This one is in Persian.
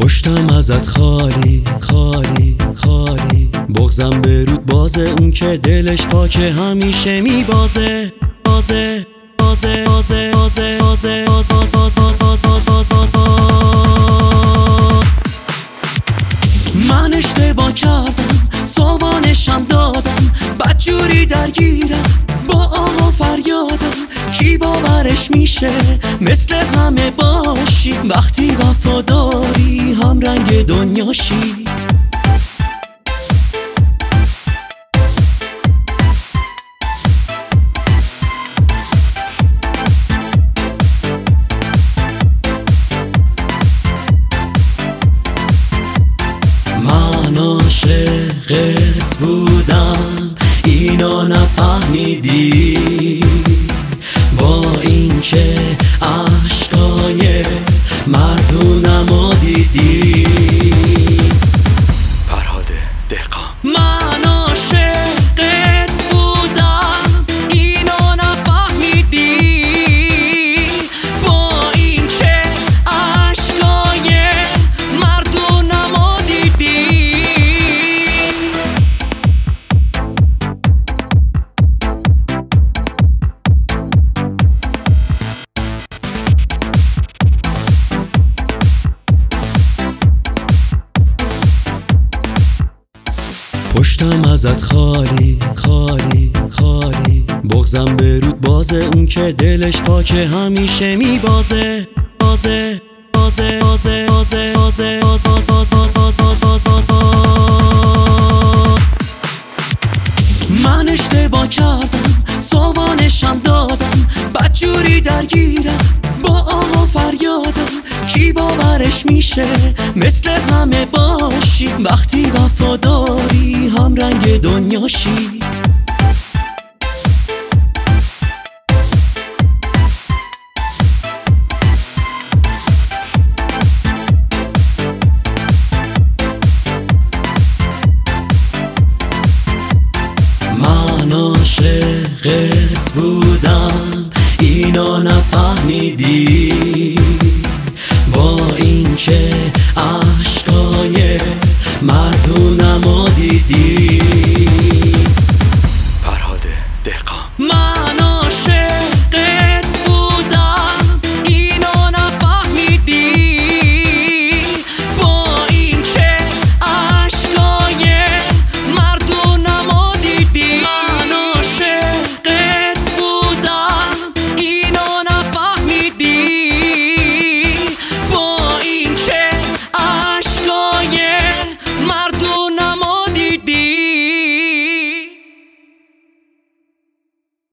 پشتم ازت خالی خالی خالی، بغضم به رود بازه، اون که دلش پاکه همیشه میبازه بازه بازه بازه بازه بازه من اشتباه کردم، تاوانشم دادم، بدجوری درگیرم با آه و فریادم. کی باورش میشه مثل همه باشی، وقتی وفاداری هم رنگ دنیاشی. من عاشقت بودم اینو نفهمیدی، با این که عشقای مردونمو دیدی. فرهاد دهقان. من عاشقت بودم اینو نفهمیدی، با این که عشقای مردونمو دیدی. پشتم ازت خالی خالی خالی، بغضم به رود بازه، اون که دلش پاکه همیشه میبازه بازه بازه بازه بازه بازه من اشتباه کردم، تاوانشم دادم، بدجوری درگیرم با آه و فریادم. کی باورش میشه مثل همه باشی، وقتی وفاداری هم رنگ دنیاشی. من عاشقت بودم اینو نفهمیدی، با این که